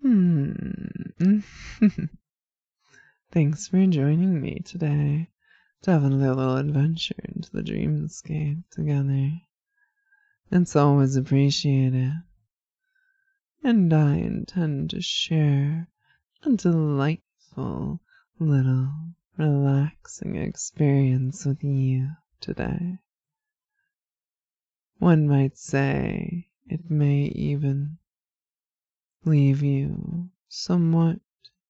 Hmm. Thanks for joining me today. Definitely a little adventure into the dreamscape together. It's always appreciated. And I intend to share a delightful little relaxing experience with you today. One might say it may even leave you somewhat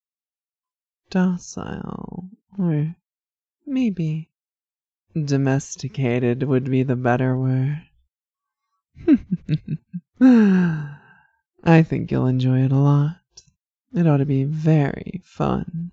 docile, or maybe domesticated would be the better word. I think you'll enjoy it a lot. It ought to be very fun.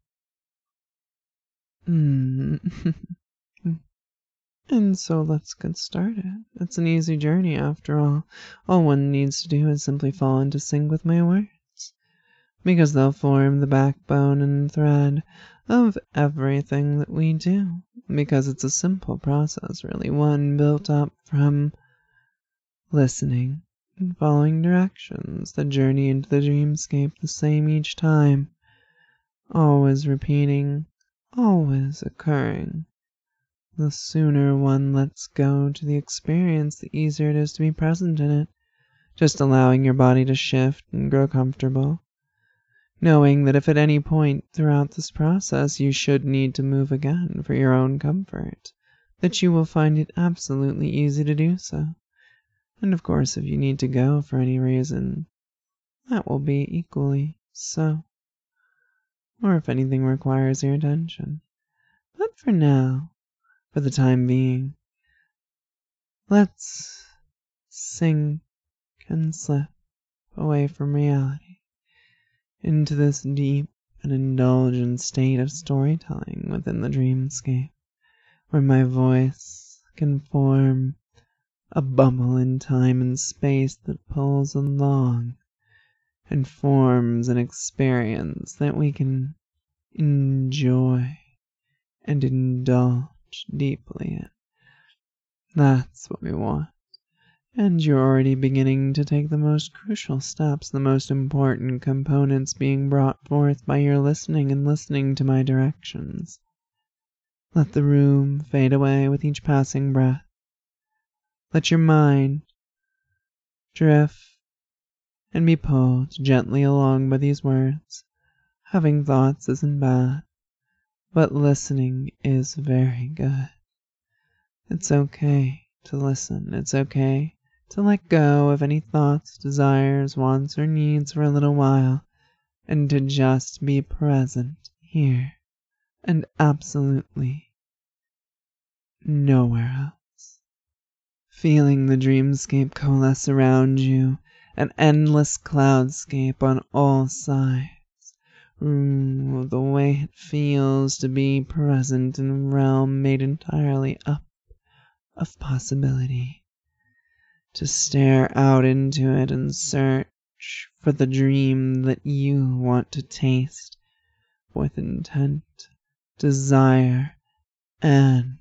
And so let's get started. It's an easy journey after all. All one needs to do is simply fall into sync with my words, because they'll form the backbone and thread of everything that we do. Because it's a simple process, really, one built up from listening and following directions, the journey into the dreamscape the same each time, always repeating, always occurring. The sooner one lets go to the experience, the easier it is to be present in it, just allowing your body to shift and grow comfortable, knowing that if at any point throughout this process you should need to move again for your own comfort, that you will find it absolutely easy to do so. And of course, if you need to go for any reason, that will be equally so. Or if anything requires your attention. But for now, for the time being, let's sink and slip away from reality into this deep and indulgent state of storytelling within the dreamscape, where my voice can form a bubble in time and space that pulls along and forms an experience that we can enjoy and indulge deeply in. That's what we want. And you're already beginning to take the most crucial steps, the most important components being brought forth by your listening and listening to my directions. Let the room fade away with each passing breath. Let your mind drift and be pulled gently along by these words. Having thoughts isn't bad, but listening is very good. It's okay to listen. It's okay to let go of any thoughts, desires, wants, or needs for a little while, and to just be present here and absolutely nowhere else. Feeling the dreamscape coalesce around you, an endless cloudscape on all sides. The way it feels to be present in a realm made entirely up of possibility. To stare out into it and search for the dream that you want to taste with intent, desire, and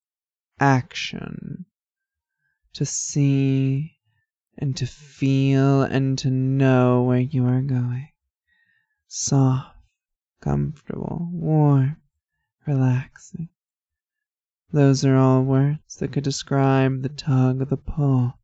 action. To see and to feel and to know where you are going. Soft, comfortable, warm, relaxing. Those are all words that could describe the tug, the pull.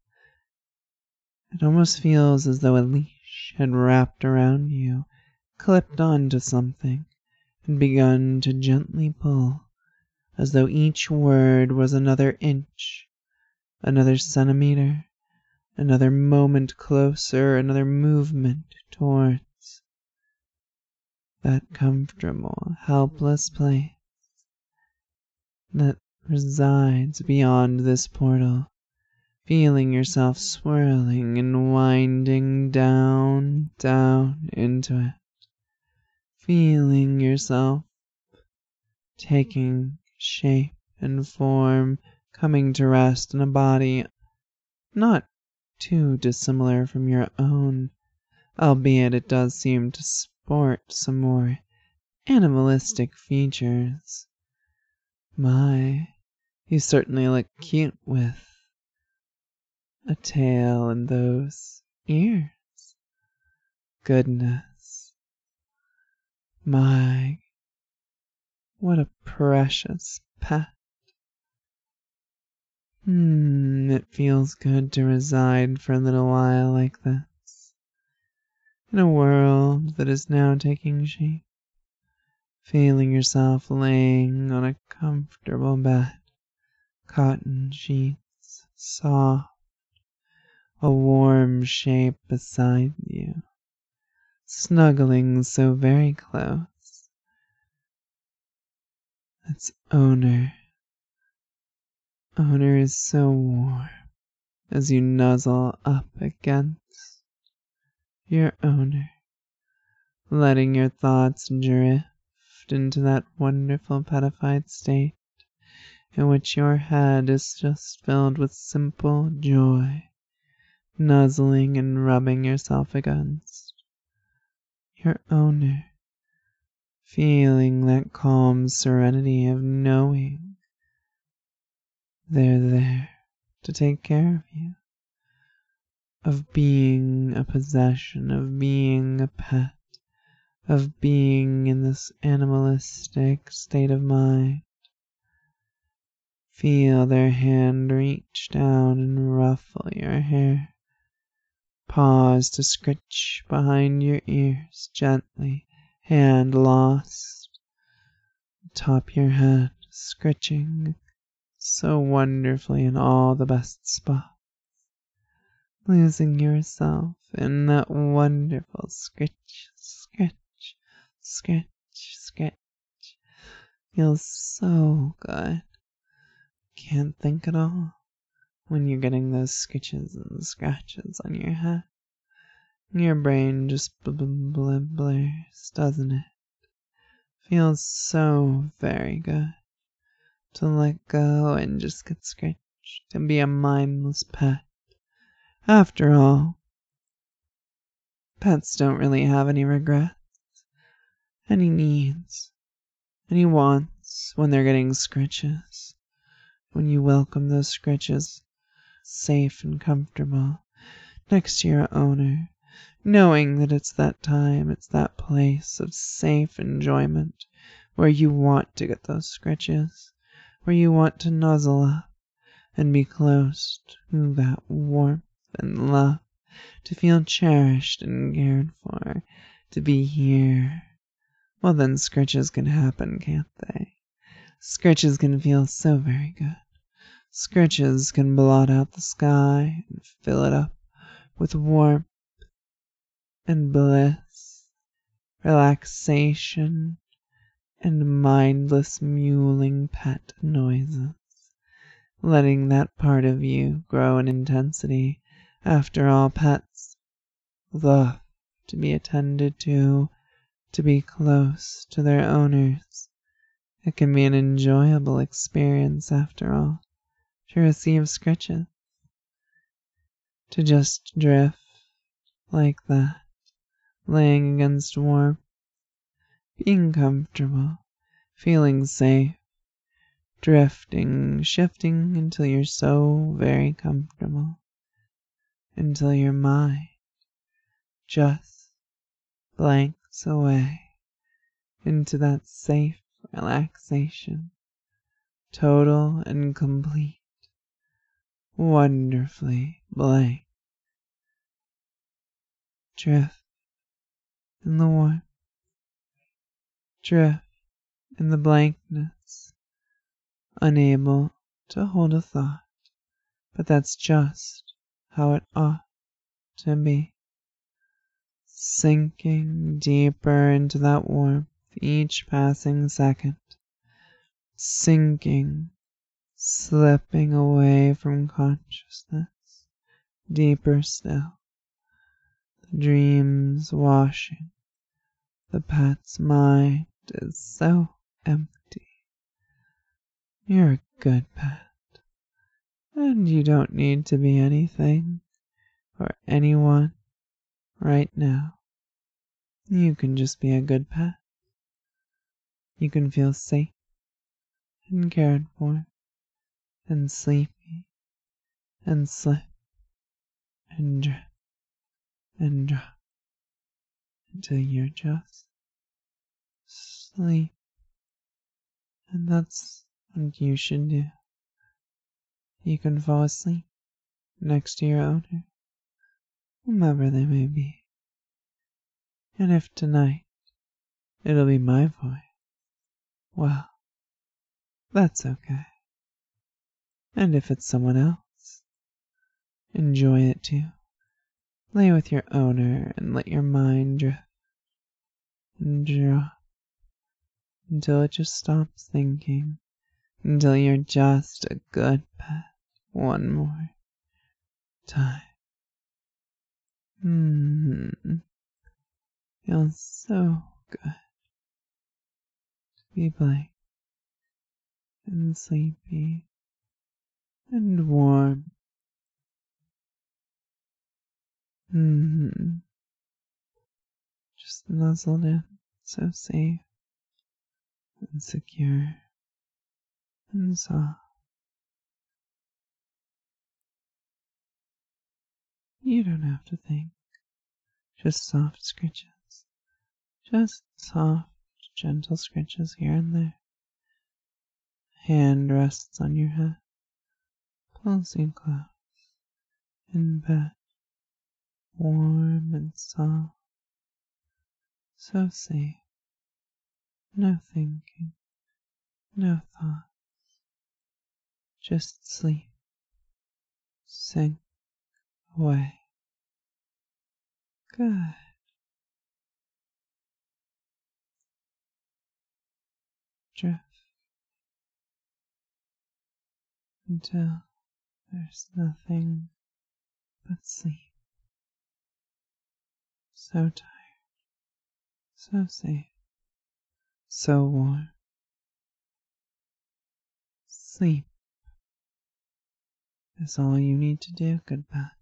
It almost feels as though a leash had wrapped around you, clipped onto something, and begun to gently pull, as though each word was another inch, another centimeter, another moment closer, another movement towards that comfortable, helpless place that resides beyond this portal, feeling yourself swirling and winding down into it, feeling yourself taking shape and form, coming to rest in a body not too dissimilar from your own, albeit it does seem to sport some more animalistic features. My, you certainly look cute with a tail and those ears. Goodness, My, what a precious pet. It feels good to reside for a little while like this, in a world that is now taking shape, feeling yourself laying on a comfortable bed, cotton sheets, soft, a warm shape beside you, snuggling so very close. Its owner is so warm as you nuzzle up against your owner, letting your thoughts drift into that wonderful petified state in which your head is just filled with simple joy, nuzzling and rubbing yourself against your owner, feeling that calm serenity of knowing they're there to take care of you, of being a possession, of being a pet, of being in this animalistic state of mind. Feel their hand reach down and ruffle your hair. Pause to scritch behind your ears gently, hand lost atop your head, scritching so wonderfully in all the best spots, losing yourself in that wonderful scritch, scritch, scritch, scritch. Feels so good. Can't think at all when you're getting those sketches and scratches on your head. Your brain just blurs, doesn't it? Feels so very good to let go and just get scratched and be a mindless pet. After all, pets don't really have any regrets, any needs, any wants when they're getting scratches. When you welcome those scratches, safe and comfortable, next to your owner, knowing that it's that time, it's that place of safe enjoyment where you want to get those scratches, where you want to nuzzle up and be close to that warmth and love, to feel cherished and cared for, to be here. Well, then scratches can happen, can't they? Scratches can feel so very good. Scratches can blot out the sky and fill it up with warmth and bliss, relaxation, and mindless mewling pet noises, letting that part of you grow in intensity. After all, pets love to be attended to be close to their owners. It can be an enjoyable experience, after all, to receive scratches, to just drift like that, laying against warmth, being comfortable, feeling safe, drifting, shifting until you're so very comfortable, until your mind just blanks away into that safe relaxation, total and complete, wonderfully blank. Drift in the warmth, drift in the blankness, unable to hold a thought, but that's just how it ought to be. Sinking deeper into that warmth each passing second, sinking, slipping away from consciousness, deeper still, the dreams washing, the pet's mind is so empty. You're a good pet, and you don't need to be anything or anyone right now. You can just be a good pet. You can feel safe and cared for and sleepy and slip and drift and drop until you're just sleep. And that's what you should do. You can fall asleep next to your owner, whomever they may be. And if tonight it'll be my voice, well, that's okay. And if it's someone else, enjoy it too. Lay with your owner and let your mind drift and drop until it just stops thinking, until you're just a good pet one more time. Feels so good to be blank and sleepy and warm. Just nuzzled in, so safe and secure and soft. You don't have to think. Just soft scritches. Just soft, gentle scritches here and there. Hand rests on your head, pulls you close, in bed, warm and soft, so safe. No thinking, no thought, just sleep, sink away. Good. Drift until there's nothing but sleep. So tired, so safe, so warm. Sleep is all you need to do, good pet.